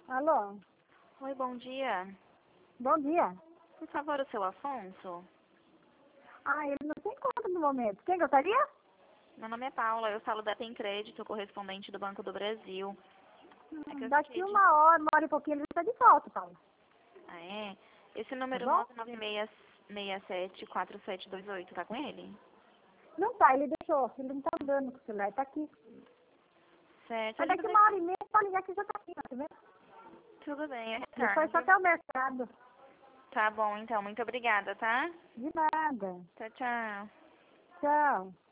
Alô? Oi, bom dia. Bom dia. Por favor, o seu Afonso? Ele não se encontra no momento. Quem gostaria? Meu nome é Paula, eu falo da Tem Crédito, correspondente do Banco do Brasil. É que eu Daqui fiquei de... uma hora e pouquinho ele está de volta, Paulo. Ah, é? Esse Tá número bom? 996674728, tá com ele? Não tá, ele deixou. Ele não tá andando com o celular, tá aqui. Certo, Mas ele daqui vai... uma hora e meia pode ligar que já tá aqui, tá vendo? Tudo bem, eu Ele foi retorno, só viu? até o mercado. Tá bom, então, muito obrigada, tá? De nada. Tchau, tchau. Tchau.